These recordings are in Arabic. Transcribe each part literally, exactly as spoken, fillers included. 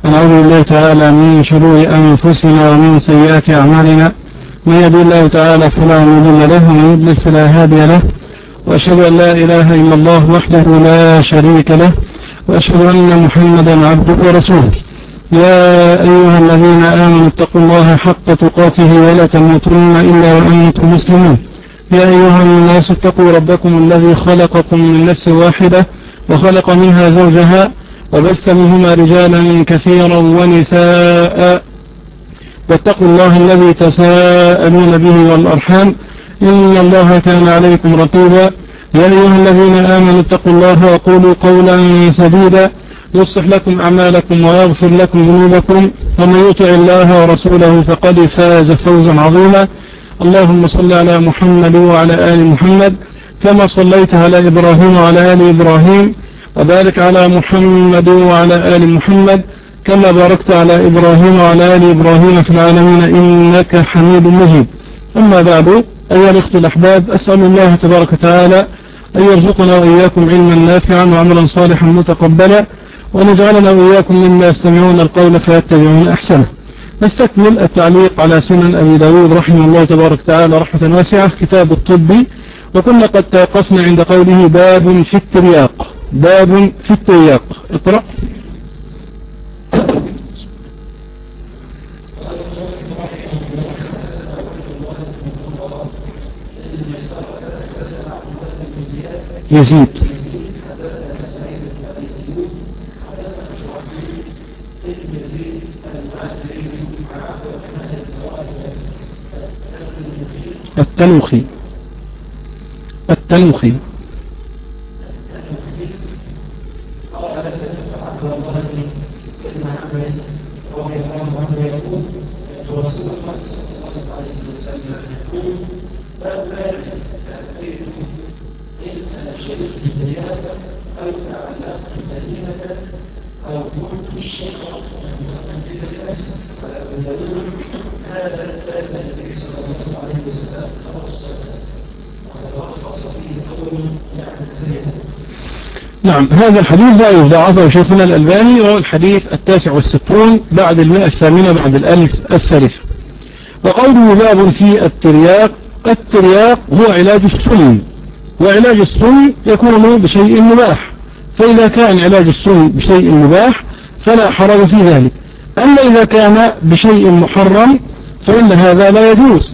ونعوذ بالله تعالى من شرور أنفسنا ومن سيئات أعمالنا، من يهده الله تعالى فلا مضل له ومن يضلل فلا هادي له، وأشهد أن لا إله إلا الله وحده لا شريك له، وأشهد أن محمدا عبده ورسوله. يا أيها الذين آمنوا اتقوا الله حق تقاته ولا تموتن إلا وأنتم مسلمون. يا أيها الناس اتقوا ربكم الذي خلقكم من نفس واحدة وخلق منها زوجها وبث منهما رجالا كثيرا ونساء، واتقوا الله الذي تساءلون به والأرحام إن الله كان عليكم رقيبا. يا أيها الذين آمنوا اتقوا الله وقولوا قولا سديدا يصلح لكم أعمالكم ويغفر لكم ذنوبكم، ومن يطع الله ورسوله فقد فاز فوزا عظيما. اللهم صل على محمد وعلى آل محمد كما صليت على إبراهيم وعلى آل إبراهيم، وبارك على محمد وعلى آل محمد كما باركت على إبراهيم وعلى آل إبراهيم في العالمين إنك حميد مجيد. أما بعد، أيها الأخوة الأحباب، أسأل الله تبارك وتعالى أن يرزقنا وإياكم علما نافعا وعملا صالحا متقبلا، ونجعلنا وإياكم مما يستمعون القول فيتبعون أحسنه. نستكمل التعليق على سنن أبي داود رحمه الله تبارك وتعالى رحمة واسعة في كتاب الطب، وكنا قد توقفنا عند قوله باب في الترياق. باب في الترياق. اقرأ. يزيد. التنوخي. التنوخي. نعم، هذا الحديث ضعيف، ضعفه شيخنا الألباني، وهو الحديث التاسع والستون بعد المئة الثامنة بعد الألف الثالثة. وقوله باب في الترياق. الترياق هو علاج السم، وعلاج السم يكون بشيء مباح، فإذا كان علاج السم بشيء مباح فلا حرج في ذلك. أما إذا كان بشيء محرم فإن هذا لا يجوز،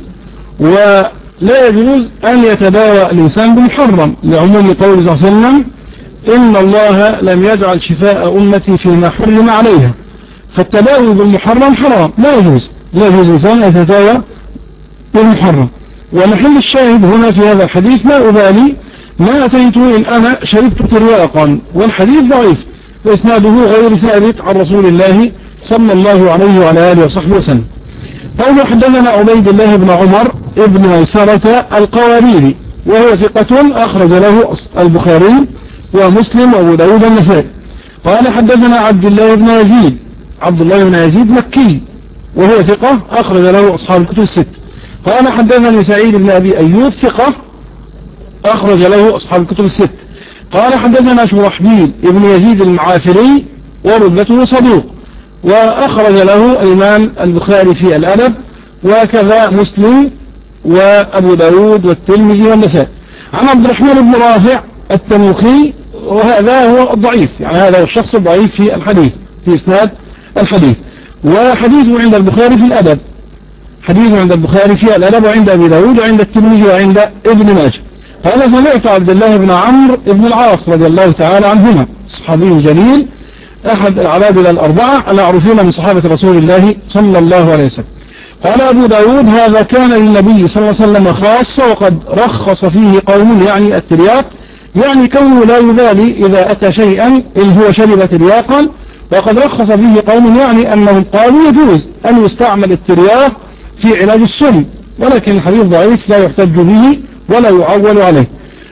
ولا يجوز أن يتداوى الإنسان بالمحرم، لعموم قوله صلى الله عليه وسلم إن الله لم يجعل شفاء أمتي فيما حرم عليها. فالتداوي بالمحرم حرام، لا يجوز، لا يجوز الإنسان أن يتداوى بالمحرم. ومحل الشاهد هنا في هذا الحديث ما أبالي ما أتيت إن أنا شربت ترياقا، والحديث ضعيف وإسناده غير ثابت عن رسول الله صلى الله عليه وعلى آله وصحبه وسلم. قال حدثنا عبيد الله بن عمر ابن ميسرة القواريري، وهو ثقة أخرج له البخاري ومسلم وأبو داود والنسائي. قال حدثنا عبد الله بن يزيد، عبد الله بن يزيد مكي، وهو ثقة أخرج له أصحاب الكتب الست. قال حدثني سعيد بن أبي أيوب، ثقة أخرج له أصحاب الكتب الست. قال حدثنا شرحبيل ابن يزيد المعافري، ورتبته صدوق، وأخرج له الإمام البخاري في الأدب، وكذا مسلم وأبو داود والترمذي والنسائي. عن عبد الرحمن بن رافع التنوخي، وهذا هو الضعيف، يعني هذا هو الشخص الضعيف في الحديث في إسناد الحديث. وحديثه عند البخاري في الأدب، حديثه عند البخاري في الأدب وعند أبي داود وعند الترمذي وعند ابن ماجه. قال سمعت عبد الله بن عمرو بن العاص رضي الله تعالى عنهما، الصحابي الجليل أحد العبادلة الأربعة المعروفين من صحابة رسول الله صلى الله عليه وسلم. قال أبو داود هذا كان للنبي صلى الله عليه وسلم خاصة، وقد رخص فيه قوم، يعني الترياق، يعني كونه لا يبالي إذا أتى شيئا إن هو شرب ترياقا، وقد رخص فيه قوم، يعني أنهم قالوا يجوز أن يستعمل الترياق في علاج السم، ولكن الحديث ضعيف لا يحتج به ولا يعول عليه.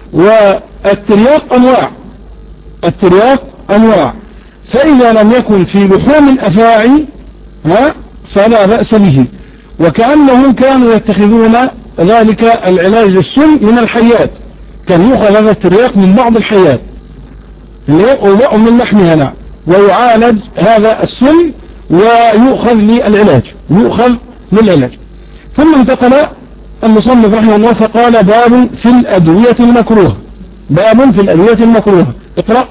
والترياق أنواع، الترياق أنواع، فإذا لم يكن في لحوم الأفاعي فلا بأس به. وكأنهم كانوا يتخذون ذلك العلاج للسم من الحيات، كان يؤخذ هذا الترياق من بعض الحيات ويؤم من لحمها، نعم، ويعالج هذا السم ويؤخذ للعلاج يؤخذ للعلاج. ثم انتقل المصنف رحمه الله فقال باب في الأدوية المكروهة. باب في الأدوية المكروهة. اقرأ.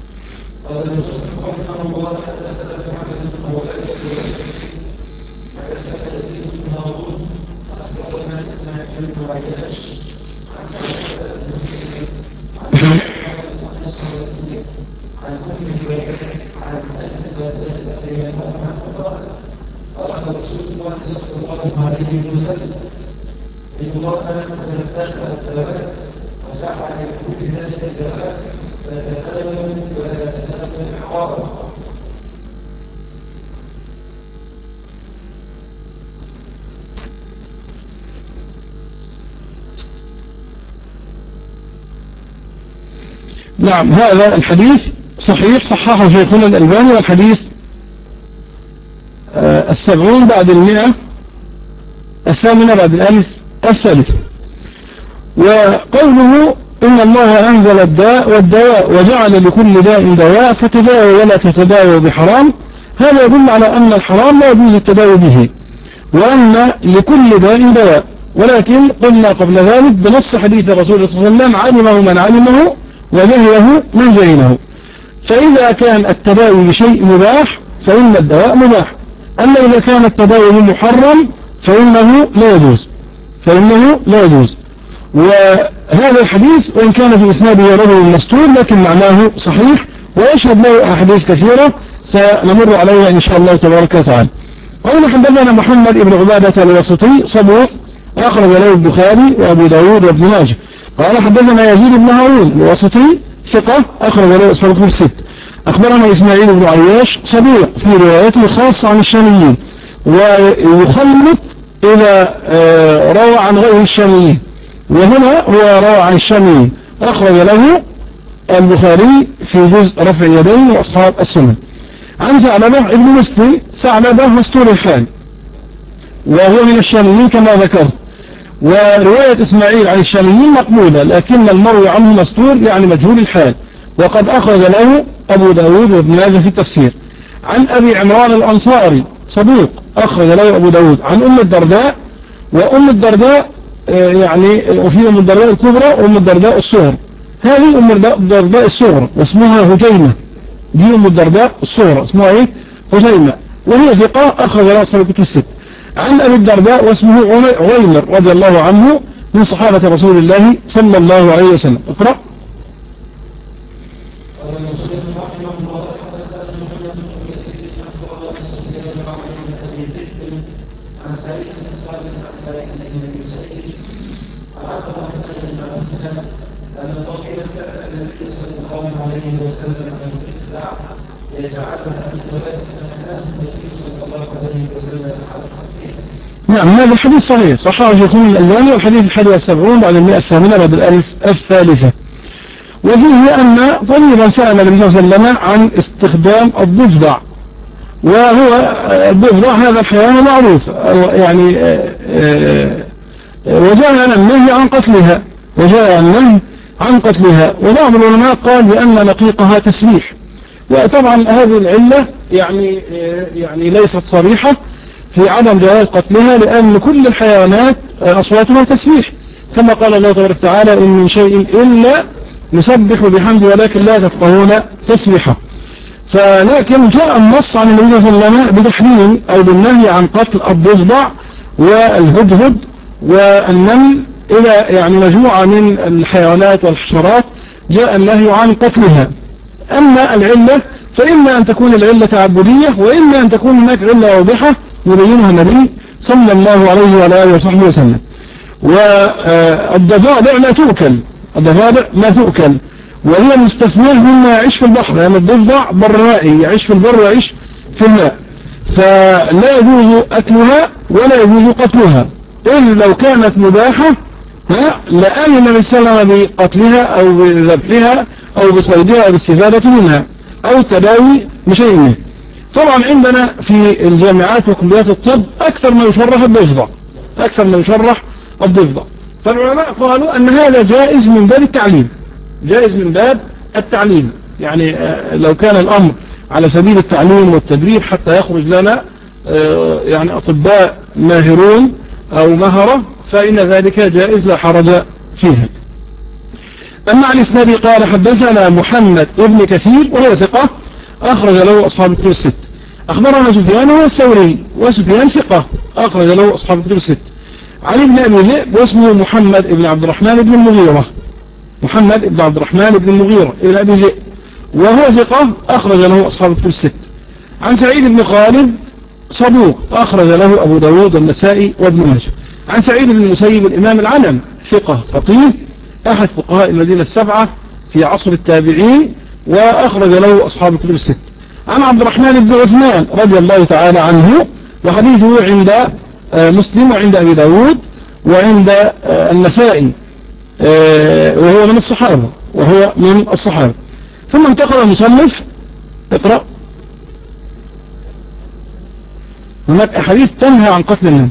نعم هذا الحديث صحيح صححه شيخنا الألباني والحديث آه السبعون بعد المئة الثامنة بعد الألف الثالثة. وقوله إن الله أنزل الداء والدواء وجعل لكل داء دواء فتداووا ولا تتداووا بحرام، هذا يدل على أن الحرام لا يجوز التداوي به، وأن لكل داء دواء. ولكن قلنا قبل ذلك بنص حديث رسول الله صلى الله عليه وسلم علمه من علمه وجهله من جهله. فإذا كان التداوي بشيء مباح فإن الدواء مباح، أما إذا كان التداوي محرم فإنه لا يجوز فإنه لا يجوز. وهذا الحديث وإن كان في إسناده رجل مستور لكن معناه صحيح، ويشهد له أحاديث كثيرة سنمر عليها إن شاء الله تبارك وتعالى. قال حدثنا محمد بن عبادة الواسطي صدوق أخرج له البخاري وأبو داود وابن ماجه. قال حدثنا يزيد بن هارون الواسطي ثقة أخرج له أصحاب الكتب الست. أخبرنا إسماعيل بن عياش صدوق في روايته خاصة عن الشاميين، ويخلط إذا روى عن غير الشاميين، وهنا هو روى عن الشاميين. أخرج له البخاري في جزء رفع اليدين وأصحاب السنن. عن ثعلبة ابن مسلم ثعلبة مستور الحال وهو من الشاميين كما ذكرت، ورواية إسماعيل عن الشاميين مقبولة، لكن المروي عنه مستور يعني مجهول الحال، وقد أخرج له أبو داود وابن ماجه في التفسير. عن أبي عمران الأنصاري صدوق أخرج له أبو داود. عن أم الدرداء، وأم الدرداء يعني وفي أم الدرداء الكبرى وأم الدرداء الصغرى. هذه أم الدرداء الصغرى واسمها هجيمة، دي أم الدرداء الصغرى اسمها إيه؟ هجيمة، وهي ثقة أخرج لها أصحاب الكتب الست. عن أبي الدرداء واسمه عويمر رضي الله عنه من صحابة رسول الله صلى الله عليه وسلم. اقرأ. نعم هذا الحديث صحيح صححه شيخنا الألباني، والحديث الحادي والسبعون بعد المئة الثامنة بعد الألف الثالثة. وفيه أن طبيبا سأل النبي صلى الله عليه وسلم عن استخدام الضفدع، وهو الضفدع هذا الحيوان معروف يعني، وجاء النهي عن قتلها وجاء النهي عن قتلها وبعض العلماء قال بأن نقيقها تسبيح. وطبعا هذه العلة يعني يعني ليست صريحة في عدم جواز قتلها، لأن كل الحيوانات أصواتها تسبيح، كما قال الله تبارك وتعالى إن من شيء إلا نسبح بحمد ولكن لا تفقهون تسبيحه. فلكن جاء النص عن النبي صلى الله عليه وسلم بتحريم أو بالنهي عن قتل الضفدع والهدهد والنمل إلى يعني مجموعة من الحيوانات والحشرات جاء النهي عن قتلها. أما العلة فإما أن تكون العلة تعبدية، وإما أن تكون هناك علة واضحة يبينها النبي صلى الله عليه وعلى آله وصحبه وسلم. والضفادع لا تؤكل، الضفادع لا تؤكل، وهي مستثناه مما يعيش في البحر، لأن يعني الضفدع برائي يعيش في البر ويعيش في الماء، فلا يجوز أكلها ولا يجوز قتلها. إلا لو كانت مباحة لآمن النبي صلى الله عليه وسلم بقتلها أو بذبحها أو بصيدها أو بالاستفادة منها أو التداوي بشيء منه. طبعا عندنا في الجامعات وكليات الطب أكثر ما يشرح الضفدع أكثر ما يشرح الضفدع فالعلماء قالوا أن هذا جائز من باب التعليم، جائز من باب التعليم. يعني لو كان الأمر على سبيل التعليم والتدريب حتى يخرج لنا يعني أطباء ماهرون أو مهرة، فإن ذلك جائز لا حرج فيها. أما عن إسناد قال حدثنا محمد ابن كثير وهو ثقة أخرج له أصحاب الكتب الست. أخبرنا سفيان هو الثوري وسفيان ثقة أخرج له أصحاب الكتب الست. عن ابن أبي ذئب واسمه محمد ابن عبد الرحمن بن المغيرة، محمد ابن عبد الرحمن بن المغيرة ابن أبي ذئب وهو ثقة أخرج له أصحاب الكتب الست. عن سعيد بن خالد صدوق أخرج له أبو داود والنسائي وابن ماجه. عن سعيد بن المسيب الإمام العلم ثقة فقيه أحد فقهاء المدينة السبعة في عصر التابعين وأخرج له أصحاب الكتب الست. عن عبد الرحمن بن عثمان رضي الله تعالى عنه وحديثه عند مسلم وعند أبي داود وعند النسائي وهو من الصحابة وهو من الصحابة. ثم انتقل المصنف اقرأ. هناك أحاديث تنهى عن قتل النمل.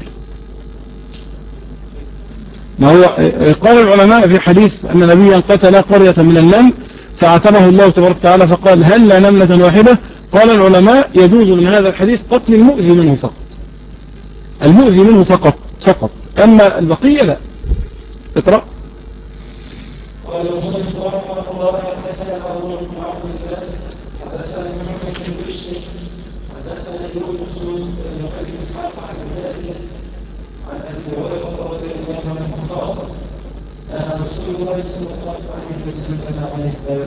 ما هو قال العلماء في حديث أن نبيا قتل قرية من النمل فاعتبه الله تبارك وتعالى فقال هل لا نملة واحدة؟ قال العلماء يجوز من هذا الحديث قتل المؤذي منه فقط، المؤذي منه فقط فقط، أما البقية لا. اقرأ. قال المصنف رحمه الله حدثنا أبو بكر بن عبد الله حدثنا محمد بن بشر حدثنا يونس بن أبي إسحاق عن الهادي عن أبي هريرة رضي الله عنه قال كان رسول الله صلى الله عليه وسلم عليه.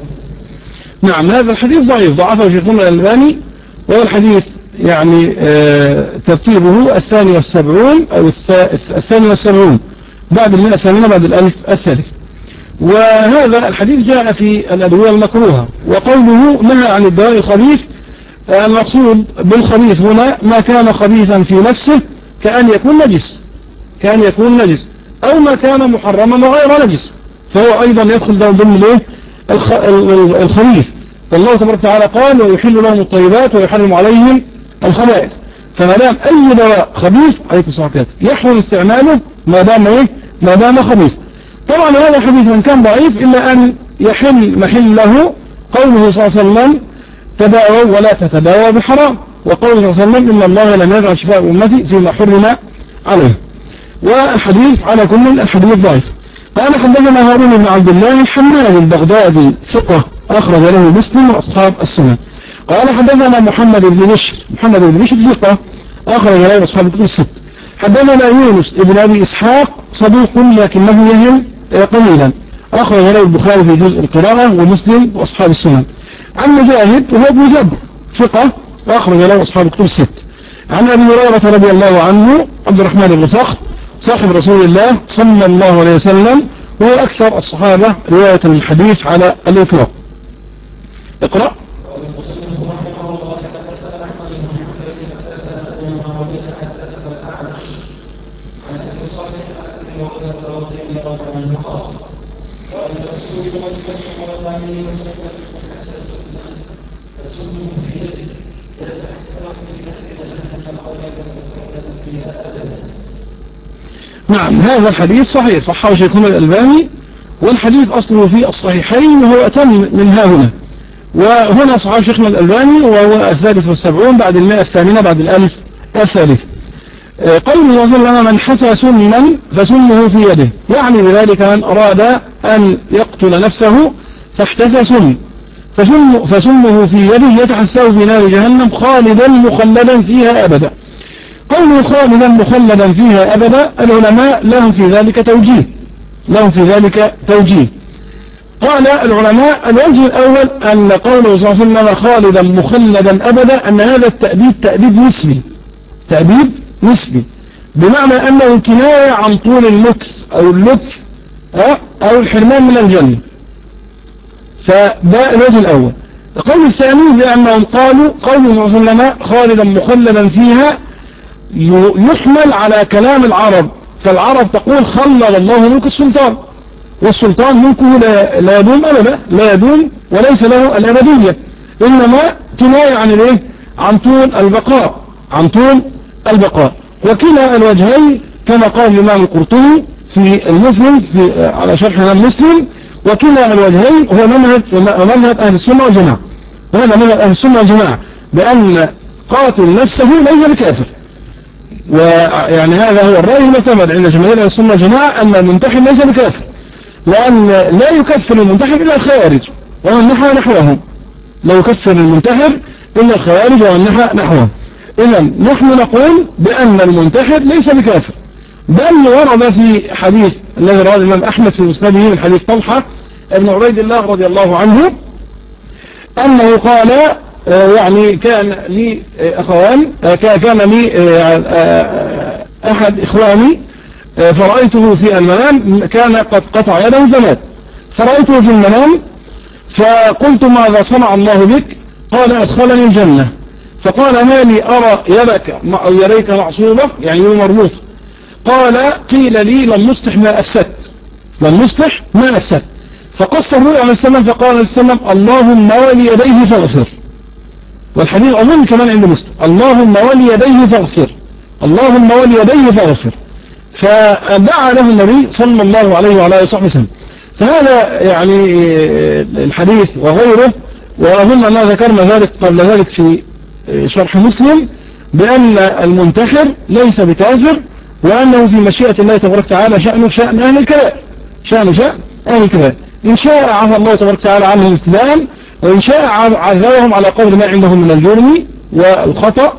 نعم هذا الحديث ضعيف ضعفه شيخنا الألباني، وهو الحديث يعني آه ترتيبه الثاني والسبعون أو الثاني والسبعون بعد المئة الثامنة بعد الألف الثالث. وهذا الحديث جاء في الأدوية المكروهة، وقوله نهى عن الدواء الخبيث المقصود بالخبيث هنا ما كان خبيثا في نفسه كأن يكون نجس، كأن يكون نجس أو ما كان محرما وغير نجس، فهو أيضا يدخل ضمن الايه الخبيث. والله تبارك وتعالى قال ويحل لهم الطيبات ويحرم عليهم الخبائث، فما دام أي دواء خبيث عليكم الصلاة يحرم استعماله ما دام ايه ما دام خبيث. طبعا هذا الحديث من كان ضعيف إلا أن يحل محله قوله صلى الله عليه وسلم تداووا ولا تتداووا بحرام، وقوله صلى الله عليه وسلم إن الله لم يجعل شفاء أمتي فيما حرم عليه. والحديث على كل الحديث ضعيف. قال حدثنا هارون بن عبد الله الحماد البغدادي ثقة أخرج له مسلم وأصحاب السنن. قال حدثنا محمد بن بشر محمد بن بشر ثقة أخرج له أصحاب الكتب الست. حدثنا يونس بن أبي إسحاق صدوق لكنه يهم قليلا أخرج له البخاري في جزء القراءة ومسلم وأصحاب السنن. عن مجاهد وهو ابن جبر ثقة أخرج له أصحاب الكتب الست. عن أبي هريرة رضي الله عنه عبد الرحمن بن صخر صاحب رسول الله صلى الله عليه وسلم وهو أكثر الصحابة رواية الحديث على الإطلاق. اقرأ. نعم هذا الحديث صحيح صححه شيخنا الألباني، والحديث أصله في الصحيحين وهو أتم من ها هنا، وهنا صححه شيخنا الألباني وهو الثالث والسبعون بعد المئة الثامنة بعد الألف الثالث. قوله صلى الله عليه وسلم من حسى سما فسمه في يده، يعني بذلك من أراد أن يقتل نفسه فاحتسى سم فسم فسمه في يده يتحسه في نار جهنم خالدا مخلدا فيها أبدا. قوله خالدا مخلدا فيها أبدا العلماء لهم في ذلك توجيه لهم في ذلك توجيه قال العلماء الوجه الأول أن قوله صلى الله عليه وسلم خالدا مخلدا أبدا أن هذا التأبيد تأبيد نسبي تأبيد نسبي بمعنى أنه كناية عن طول المكث أو اللطف أو الحرمان من الجنة، فده الوجه الأول. القول الثاني بأنهم قالوا قوله صلى الله عليه وسلم خالدا مخلدا فيها يحمل على كلام العرب، فالعرب تقول خلد الله ملك السلطان، والسلطان ملكه لا, لا يدوم أبدا لا يدوم وليس له الأبدية، إنما كناية عن الايه عن طول البقاء عن طول البقاء. وكلا الوجهين كما قال الإمام القرطبي في المفهم في على شرح الإمام مسلم، وكلا الوجهين هو منهج ومذهب أهل السنة والجماعة، وهذا من أهل السنة والجماعة بأن قاتل نفسه ليس بكافر. ويعني هذا هو الرأي المعتمد عند جماهير أهل السنة والجماعة أن المنتحر ليس بكافر، لأن لا يكفر المنتحر إلا الخوارج ومن نحى نحوهم، لا يكفر المنتحر إلا الخوارج ومن نحى نحوهم. إذا نحن نقول بأن المنتحر ليس بكافر، بل ورد في حديث الذي رواه الإمام أحمد في مسنده من حديث طلحة ابن عبيد الله رضي الله عنه أنه قال يعني كان لي أخوان كان لي أحد إخواني فرأيته في المنام كان قد قطع يده فمات، فرأيته في المنام فقلت ماذا صنع الله بك؟ قال أدخلني الجنة. فقال ما لي أرى يدك أو يديك معصوبة يعني مربوطة؟ قال قيل لي لم نصلح ما أفسدت، لم نصلح ما أفسدت. فقص الرؤيا عليه السلام فقال عليه السلام اللهم وليديه فاغفر، والحديث أظن كمان عند مسلم اللهم وليديه فاغفر، اللهم وليديه فاغفر. فدعا له النبي صلى الله عليه وعلى آله وصحبه وسلم. فهذا يعني الحديث وغيره، وأظن أننا ذكرنا ذلك قبل ذلك في شرح مسلم بأن المنتحر ليس بكافر، وأنه في مشيئة الله تبارك وتعالى شأنه شأن أهل الكبائر، شأنه شأن أهل الكبائر. إن شاء عفى الله تبارك وتعالى عنهم ابتداء، وإن شاء عذبهم على قدر ما عندهم من الجرم والخطأ،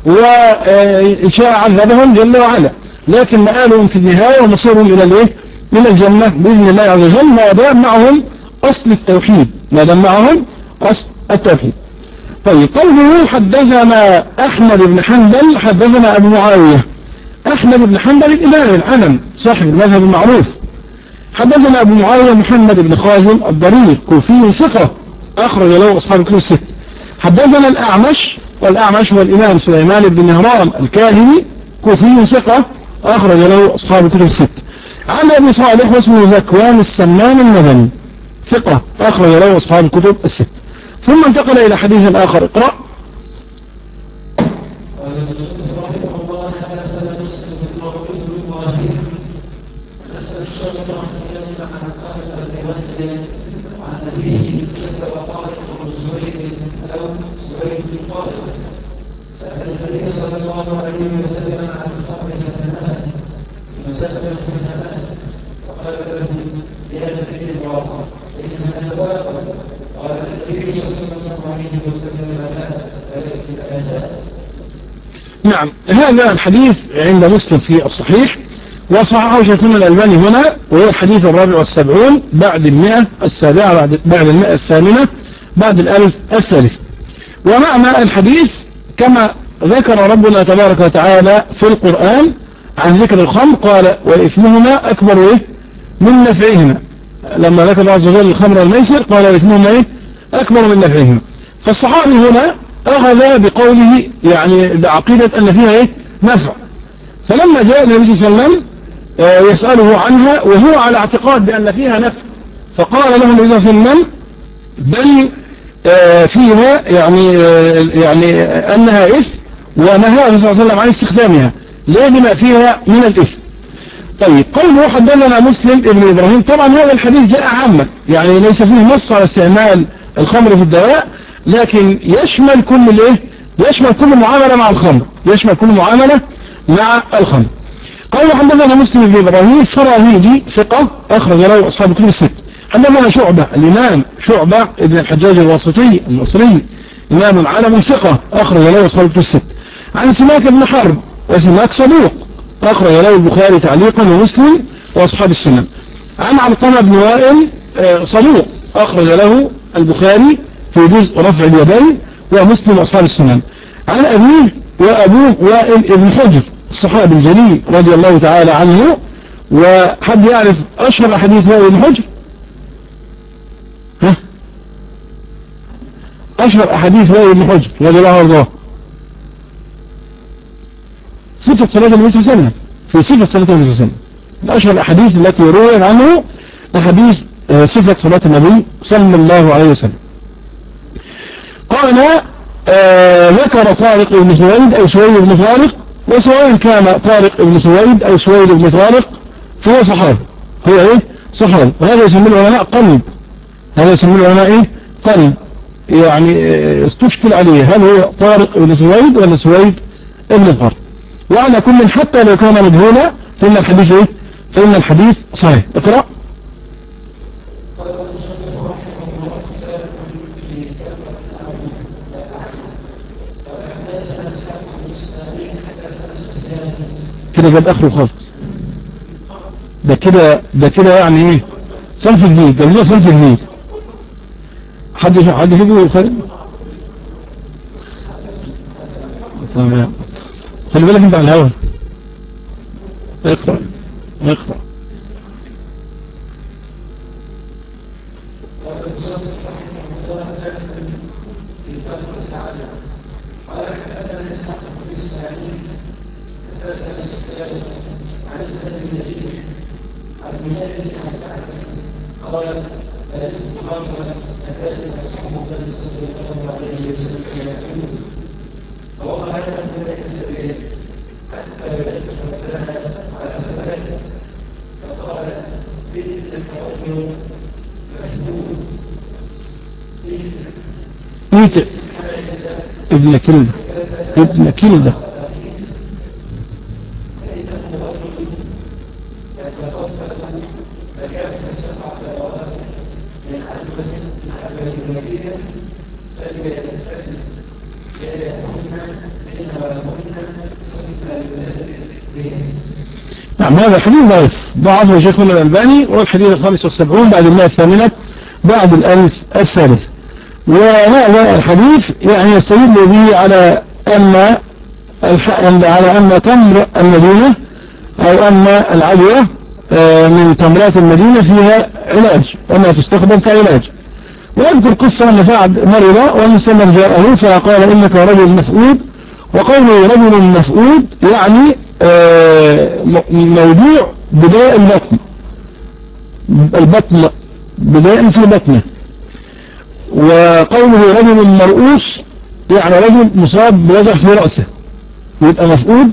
وإن شاء عذبهم جل وعلا، لكن مآلهم في النهاية ومصيرهم إلى الإيه؟ من الجنة بإذن الله عز وجل، ما دام معهم أصل التوحيد، ما دام معهم أصل التوحيد. طيب قوله حدثنا أحمد بن حنبل حدثنا أبو معاوية. أحمد بن حنبل الإمام العلم صاحب المذهب المعروف. حدثنا أبو معاوية محمد بن خازم الضرير كوفي ثقة أخرج له أصحاب الكتب الست. حدثنا الأعمش، والأعمش هو الإمام سليمان بن مهران الكاهلي كوفي ثقة أخرج له أصحاب الكتب الست. عن أبي صالح واسمه ذكوان السمان المدني ثقة أخرج له أصحاب الكتب الست. ثم انتقل إلى حديث آخر. اقرأ. النبي صلى الله عليه وسلم عن خمر الجنان مسألة الجنان فقال له يا نبي الله إنها نواقض. قال النبي صلى الله عليه وسلم لا ذلك الآلاء. نعم، هذا الحديث عند مسلم في الصحيح، وصححه شيخنا الألباني هنا، وهو الحديث الرابع والسبعون بعد المئة السابعة بعد بعد المئة الثامنة بعد الألف الثالث. ومعنى الحديث كما ذكر ربنا تبارك وتعالى في القرآن عن ذكر الخمر قال وإثمهما أكبر إيه؟ من نفعهما. لما ذكر الله عز وجل الخمر والميسر قال وإثمهما إيه؟ أكبر من نفعهما. فالصحابي هنا أخذ بقوله يعني بعقيدة أن فيها إيه؟ نفع. فلما جاء النبي صلى الله عليه وسلم يسأله عنها وهو على اعتقاد بأن فيها نفع، فقال له النبي صلى الله عليه وسلم بل فيها يعني يعني أنها إثم، ونهى النبي صلى الله عليه وسلم عن استخدامها لما فيها من الإثم. طيب قوله حدثنا مسلم ابن إبراهيم، طبعا هذا الحديث جاء عامة، يعني ليس فيه نص على استعمال الخمر في الدواء، لكن يشمل كل الايه يشمل كل معاملة مع الخمر، يشمل كل معاملة مع الخمر. قوله حدثنا مسلم بن إبراهيم فراهيدي ثقة أخرج له أصحاب الكتب الست. حدثنا شعبة الإمام شعبة ابن الحجاج الواسطي المصري إمام عالم ثقة أخرج له أصحاب الكتب الست. عن سماك بن حرب، وسماك صدوق أخرج له البخاري تعليقا ومسلم وأصحاب السنن. عن علقمة بن وائل صدوق أخرج له البخاري في جزء رفع اليدين ومسلم وأصحاب السنن. عن أبيه وأبوه وائل ابن حجر الصحابي الجليل رضي الله تعالى عنه. وحد يعرف أشهر حديث وائل ابن حجر؟ ها؟ أشهر أحاديث وائل ابن حجر رضي الله عنه صفة صلاة النبي صلى الله عليه وسلم، في صفة صلاة النبي صلى الله عليه وسلم. الأشهر الأحاديث التي رويت عنه أحاديث صفة صلاة النبي صلى الله عليه وسلم. قال آه ذكر طارق بن سويد أو سويد بن طارق، وسواء كان طارق بن سويد أو سويد بن طارق فهو صحابي، هو إيه؟ صحابي. وهذا يسمى العلماء قلب، هذا يسمى العلماء إيه؟ قلب. يعني استشكل عليه هل هو طارق بن سويد ولا سويد ابن الحر. وعلى كل حتى لو كان مجهولا فإن الحديث ايه فإن الحديث صحيح. اقرأ. كده جاب اخره خالص. ده كده ده كده يعني ايه صنف جديد. ده صنف جديد. حد حد يجيبه خالد. تمام. خلي بالك انت على الهوا. اقرأ اقرأ. ميت ابن كلدة ابن كلدة نعم. هذا الحديث ضعيف ضعفه شيخنا الألباني، والحديث الخامس والسبعون بعد المئة الثامنة بعد الألف الثالث. وهذا الحديث يعني يستدل به على أن على أن تمر المدينة أو أن العدوى من تمرات المدينة فيها علاج وما تستخدم كعلاج. ويذكر قصة أن سعد مرض والمسلم جاءه فقال إنك رجل مفقود. وقوله رجل مفقود يعني موضوع بداء البطن البطن بداء في بطنه. وقوله رجل مرؤوس يعني رجل مصاب بوجع في رأسه، يبقى مفقود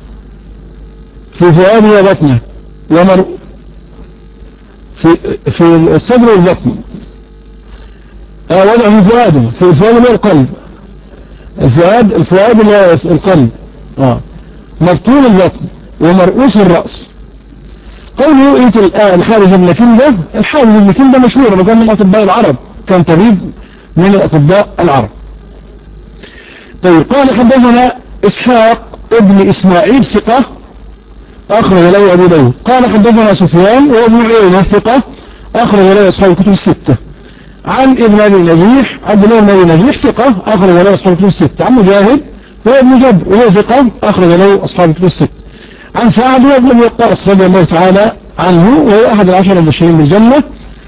في فؤاده وبطنه ومر في في الصدر والبطن. اه وجع في فؤاده في الفؤاد والقلب. الفؤاد الفؤاد اللي القلب اه مبطون البطن ومرؤوس الرأس. قوله ايه الحارث بن كلدة. الحارث بن كلدة مشهور وكان من اطباء العرب، كان طبيب من اطباء العرب. طيب قال حدثنا اسحاق ابن اسماعيل ثقة اخرج له ابو داود. قال حدثنا سفيان وابن عيينة ثقة اخرج له اصحاب الكتب الستة. عن ابن ابي نجيح عبد الله بن ابي نجيح ثقة اخرج له اصحاب الكتب الستة. عن مجاهد وابن جبر وهو ثقة اخرج له اصحاب الكتب الستة. عن سعد بن ابي وقاص رضي الله تعالى عنه وهو احد العشر المبشرين بالجنة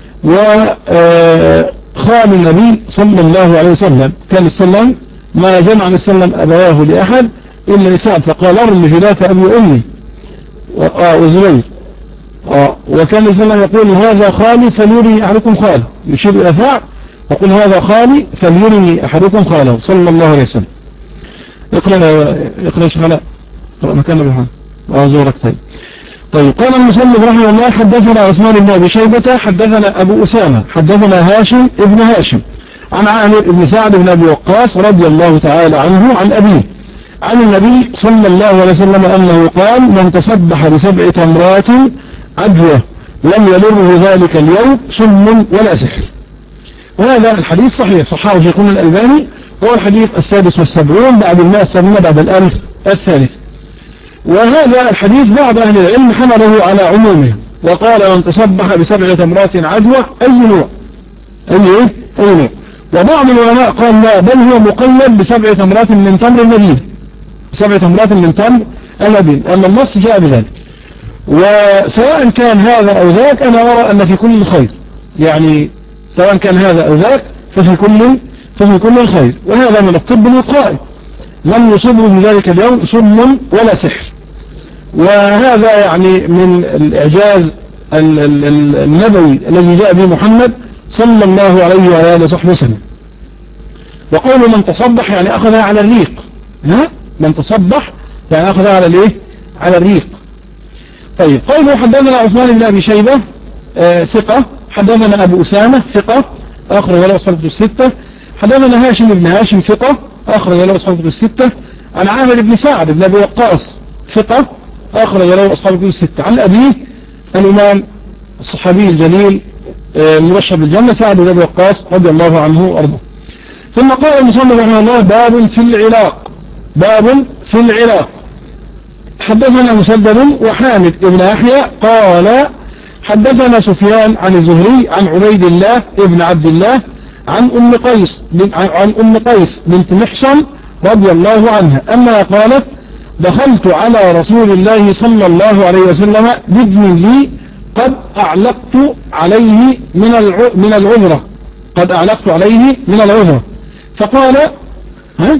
وخال النبي صلى الله عليه وسلم. كان السلام ما جمع السلام ابواه لاحد الا لسعد فقال ارمي فداك ابي وامي وزبير. وكان السلام يقول هذا خالي فليرني احدكم خاله، يشير الى سعد يقول هذا خالي فليرني احدكم خاله صلى الله عليه وسلم. اقرأ اقرأ شغلاء اقرأ مكان بحان وأزورك. طيب طيب قال المسلم رحمه الله حدثنا عثمان بن أبي شيبة حدثنا أبو أسامة حدثنا هاشم ابن هاشم عن عامر بن سعد بن أبي وقاص رضي الله تعالى عنه عن أبيه عن النبي صلى الله عليه وسلم أنه قال من تصبح بسبع تمرات عجوة لم يضره ذلك اليوم سم ولا سحر. وهذا الحديث صحيح صححه شيخنا الألباني، هو الحديث السادس والسبعون بعد المئة الثامنة بعد الألف الثالث. وهذا الحديث بعض أهل العلم حمله على عمومه وقال من تصبح بسبع تمرات عجوة أي نوع أي إيه أي نوع. وبعض العلماء قال لا بل هو مقيد بسبع تمرات من تمر المدينة بسبع تمرات من تمر المدينة وأن النص جاء بذلك. وسواء كان هذا أو ذاك أنا أرى أن في كل الخير، يعني سواء كان هذا أو ذاك ففي كل ففي كل الخير. وهذا من الطب الوقائي لم يصبه من ذلك اليوم سم ولا سحر. وهذا يعني من الإعجاز النبوي الذي جاء به محمد صلى الله عليه وآله وصحبه وسلم. وقول من تصبح يعني أخذها على الريق، ها من تصبح يعني أخذها على الايه على الريق. طيب قوله حدثنا عثمان بن أبي شيبة آه ثقة حدثنا أبو أسامة ثقة أخرج له أصحاب الكتب الستة حدثنا هاشم بن هاشم ثقة أخرج له أصحاب الكتب الستة. عن عامر بن سعد بن أبي وقاص ثقة أخرج له أصحاب الكتب الستة. عن أبيه الإمام الصحابي الجليل المبشر بالجنة سعد بن أبي وقاص رضي الله عنه وأرضاه. ثم قال المصنف رحمه الله باب في العلاق. باب في العلاق. حدثنا مسدد وحامد بن يحيى قال حدثنا سفيان عن الزهري عن عبيد الله ابن عبد الله عن أم قيس عن أم قيس بنت محصن رضي الله عنها أنها قالت دخلت على رسول الله صلى الله عليه وسلم بابن لي قد أعلقت عليه من من العذرة قد أعلقت عليه من العذرة فقال ها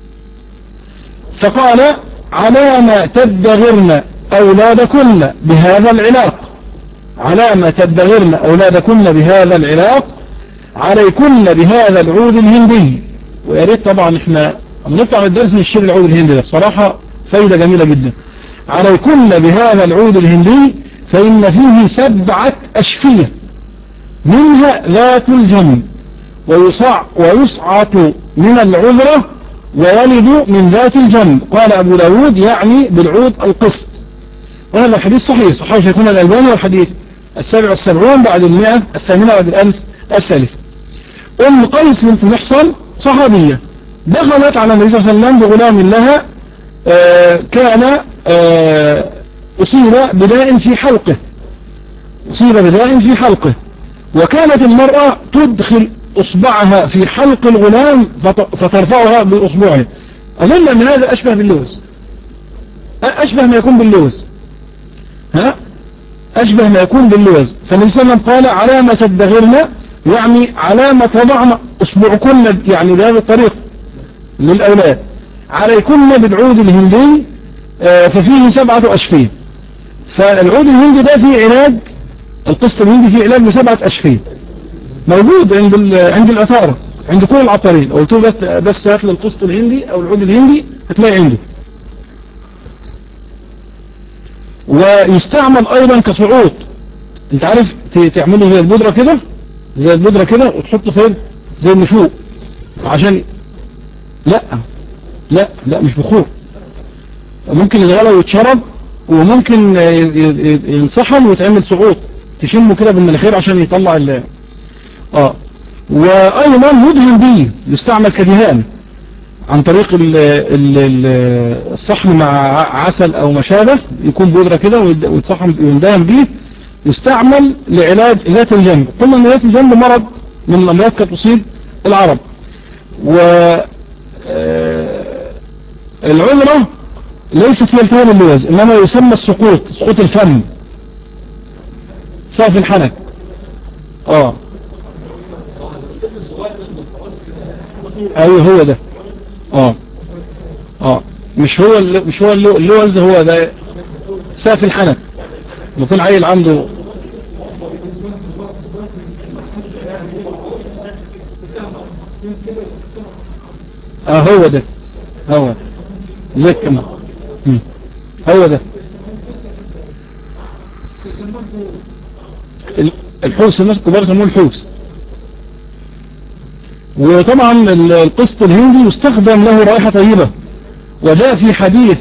فقال على ما تدغرن أولادكن بهذا العلاق على ما تدغرن أولادكن بهذا العلاق عليكن بهذا العود الهندي. ويا ريت طبعا احنا بنطلع من الدرس نشير العود الهندي ده بصراحة فايدة جميلة جدا. عليكن بهذا العود الهندي فإن فيه سبعة أشفية منها ذات الجنب ويصع ويصعط من العذرة ويلد من ذات الجنب. قال أبو داود يعني بالعود القسط. وهذا الحديث صحيح صحيح شيخنا الألباني والحديث السابع والسبعون بعد المئة الثامنة بعد الألف الثالث. أم قيس بنت محصن صحابية دخلت على النبي صلى الله عليه وسلم بغلام لها آه كان آه أصيب بداء في حلقه أصيب بداء في حلقه وكانت المرأة تدخل أصبعها في حلق الغلام فترفعها بأصبعها. أظن أن هذا أشبه باللوز أشبه ما يكون باللوز ها أشبه ما يكون باللوز. فالنبي صلى الله عليه وسلم قال علامة تدغرن يعني علامة وضعنا أصبعكن يعني بهذا الطريق للأولاد عليكن بالعود الهندي آه ففيه سبعة أشفية. فالعود الهندي ده فيه علاج القسط الهندي فيه علاج لسبعة أشفية موجود عند عند العطار عند كل العطارين لو قلت له بس بس هات لي القسط الهندي أو العود الهندي هتلاقي عنده. ويستعمل أيضا كصعود انت عارف تعمله زي البودرة كده زي البودرة كده وتحطه فين زي النشوء عشان لا لا لا مش بخور ممكن يتغلى ويتشرب وممكن ينصحن ويتعمل صعود تشمه كده بالمناخير عشان يطلع ال اه وايضا مدهن به يستعمل كدهان عن طريق ال ال الصحن مع عسل او ما شابه يكون بودرة كده ويتصحن ويندهن به يستعمل لعلاج ذات الجنب. قلنا ان ذات الجنب مرض من الامراض كانت تصيب العرب. و العذرة ليست هي التهاب اللوز انما يسمى السقوط سقوط الفم صافي الحنك اه ايوه هو ده اه اه مش هو مش هو اللوز هو ده صافي الحنك يكون عيل عنده اه هو ده هو زي كمان هو ده الحوس الناس كبار يسموه الحوس. وطبعا القسط الهندي يستخدم له رائحة طيبة وجاء في حديث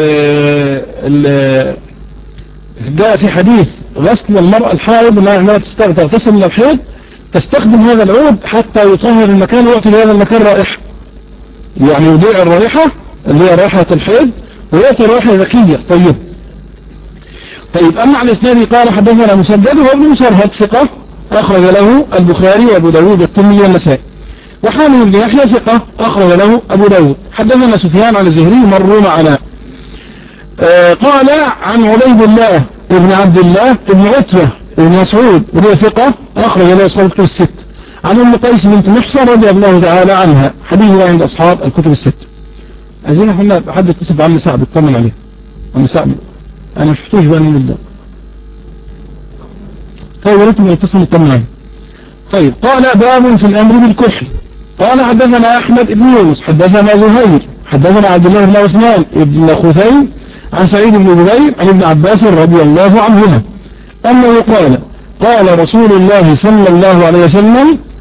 جاء في حديث غسل المرأة الحائض انها تغتسل من الحيض تستخدم هذا العود حتى يطهر المكان ويعطي لهذا المكان رائحة يعني يضيع الرائحة اللي هي رائحة الحيض ويعطي رائحة ذكية طيبة. طيب أما عن الإسناد قال حدثنا مسدد وابن مسرهد ثقة أخرج له البخاري وأبو داود والترمذي والنسائي. وحامد بن يحيى ثقة أخرج له أبو داود. حدثنا سفيان عن الزهري مروا معنا. آه قال عن عبيد الله ابن عبد الله ابن عتبة ابن مسعود وهو ثقة أخرج له أصحاب الكتب الست. عن أم قيس بنت محصن رضي الله تعالى عنها حديثها عند أصحاب الكتب الست. عايزين احنا حد يتصل بعم سعد اطمن عليه. عم سعد انا ما شفتوش بقى من ده. طيب يا ريت ما يتصل يطمن عليه. طيب قال باب في الامر بالكحل. قال حدثنا احمد بن يونس حدثنا زهير حدثنا عبد الله بن عثمان بن خثيم عن سعيد بن جبير عن ابن عباس رضي الله عنهما انه قال قال رسول الله صلى الله عليه وسلم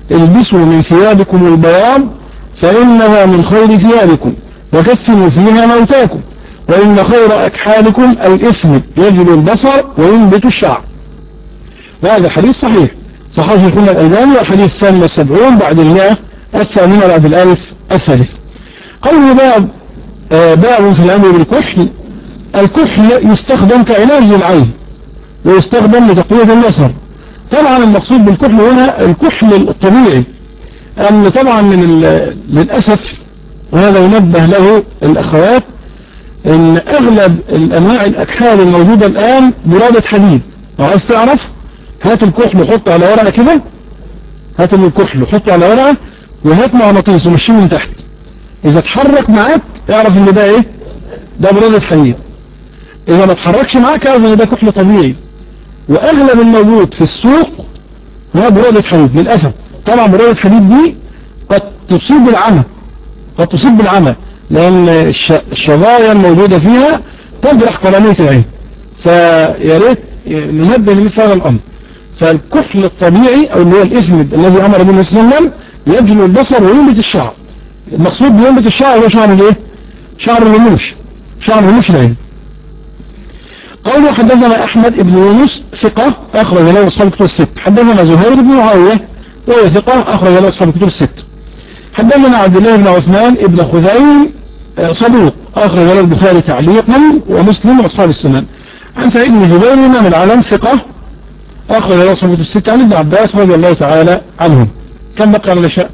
البسوا من ثيابكم البياض فإنها من خير ثيابكم وكفنوا فيها موتاكم وإن خير أكحالكم الإثم يجل البصر وينبت الشعر. وهذا حديث صحيح صحيح شيخنا الألباني. والحديث الثاني والسبعون بعد المئة الثامنة بعد الألف الثالث. قول باب آه باب في الأمر بالكحل. الكحل يستخدم كعلاج للعين ويستخدم لتقوية البصر. طبعا المقصود بالكحل هنا الكحل الطبيعي، أن طبعا من للأسف وهذا ينبه له الأخوات ان اغلب الانواع الاكحال الموجودة الان برادة حديد. لو عايز تعرف هات الكحل وحطه على ورقة كده، هات الكحل وحطه على ورقة وهات مغناطيس ومشيه من تحت، اذا اتحرك معاك اعرف ان ده ايه، ده برادة حديد. اذا ما اتحركش معاك اعرف ان ده كحل طبيعي. واغلب الموجود في السوق هو برادة حديد للأسف. طبعا برادة الحديد دي قد تصيب بالعمى، قد تصيب بالعمى لأن الشظايا الموجودة فيها تجرح قرنية العين. فيا ريت ننبه لمثل هذا الأمر. فالكحل الطبيعي أو اللي هو الإثمد الذي أمر به النبي صلى الله عليه وسلم يجلو البصر وينبت الشعر. المقصود بينبت الشعر هو شعر الايه؟ شعر الرموش، شعر رموش العين. قوله حدثنا أحمد بن يونس ثقة أخرج له أصحاب الكتب الست. حدثنا زهير بن معاوية وهو ثقة أخرج له أصحاب الكتب الست. حدثنا عبد الله بن عثمان بن خزيم صدوق أخرج له البخاري تعليقا ومسلم وأصحاب السنن. عن سعيد بن جبير إمام العالم ثقة أخرج له أصحاب الكتب الست عن ابن عباس رضي الله تعالى عنهم. كم بقى على العشاء؟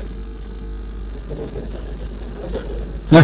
ها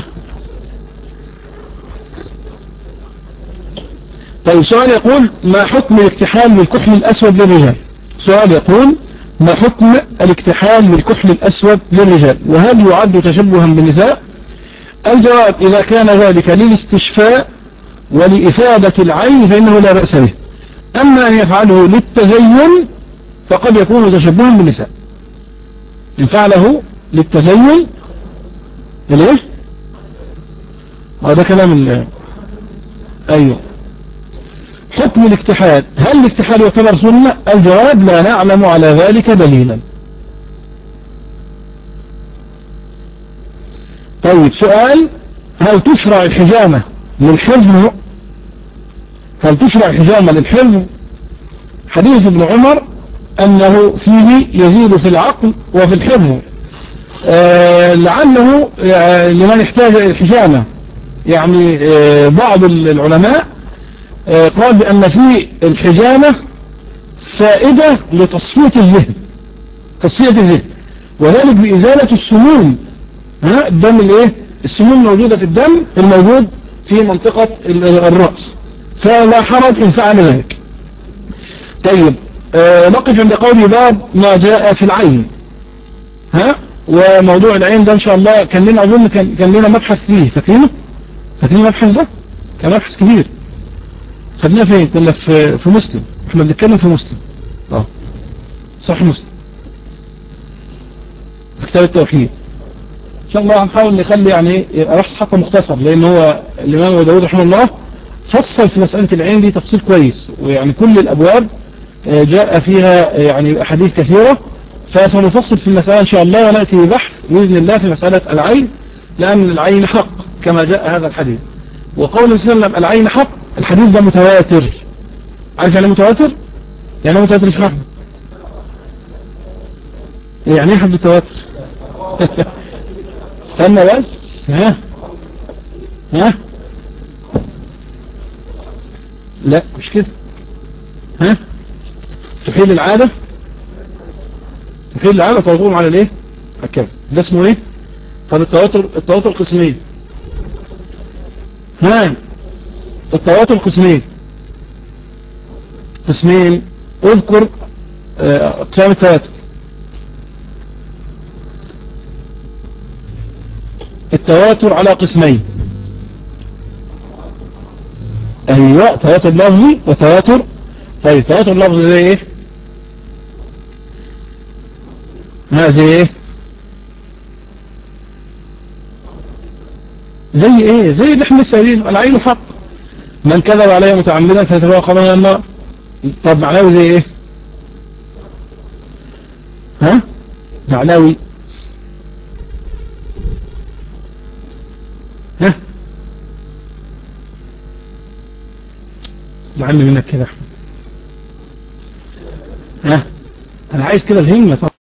طيب سؤال يقول ما حكم الاكتحال بالكحل الأسود للرجال؟ سؤال يقول ما حكم الاكتحال بالكحل الأسود للرجال وهل يعد تشبها بالنساء؟ الجواب إذا كان ذلك للاستشفاء ولإفادة العين فإنه لا بأس به. أما أن يفعله للتزين فقد يكون تشبها بالنساء. إن فعله للتزين ليه؟ هذا كلام ال أيوه. حكم الاكتحال هل الاكتحال يعتبر سنة؟ الجواب لا نعلم على ذلك دليلا. طيب سؤال هل تشرع الحجامة للحفظ؟ هل تشرع الحجامة للحفظ؟ حديث ابن عمر أنه فيه يزيد في العقل وفي الحفظ. آه لعله آه لمن احتاج الحجامة يعني آه بعض العلماء آه قال بأن في الحجامة فائدة لتصفية الذهن، تصفية الذهن وذلك بإزالة السموم. ها الدم الايه السموم موجودة في الدم الموجود في منطقة الرأس، فلا حرج إن فعل ذلك. طيب آه نقف عند قول باب ما جاء في العين. ها وموضوع العين ده إن شاء الله كان لنا أظن كان, كان لنا مبحث فيه، فاكرينه؟ فاكرين المبحث ده؟ كان مبحث كبير خدناه فين؟ كنا في في مسلم. احنا بنتكلم في مسلم اه صحيح مسلم في كتاب التوحيد. ان شاء الله هنحاول نخلي يعني بحث حقه مختصر لان هو الامام ابو داود رحمه الله فصل في مسألة العين دي تفصيل كويس، ويعني كل الابواب جاء فيها يعني احاديث كثيرة، فسنفصل في المسألة ان شاء الله ونأتي ببحث بإذن الله في مسألة العين، لأن العين حق كما جاء هذا الحديث. وقول صلى الله عليه وسلم العين حق، الحديث ده متواتر. عارف يعني متواتر؟ يعني متواتر في رحمة يعني ايه حد تواتر؟ استنى بس. ها ها لا مش كده. ها تحيل العادة، تحيل العادة توضعهم على الايه الكلام ده اسمه ايه؟ طب التواتر، التواتر قسمين. ها التواتر قسمين قسمين اذكر اقسام التواتر. التواتر على قسمين. ايوه تواتر لفظي وتواتر. طيب تواتر لفظي زي ايه؟ ها زي ايه؟ زي ايه؟ زي اللي احنا سائلين العين حق، من كذب علي متعمدا فيتبوأ مقعده من النار. طب معناه زي ايه؟ ها بعلاوي. ها زعلني منك كده. ها انا عايز كده الهمة طبعا.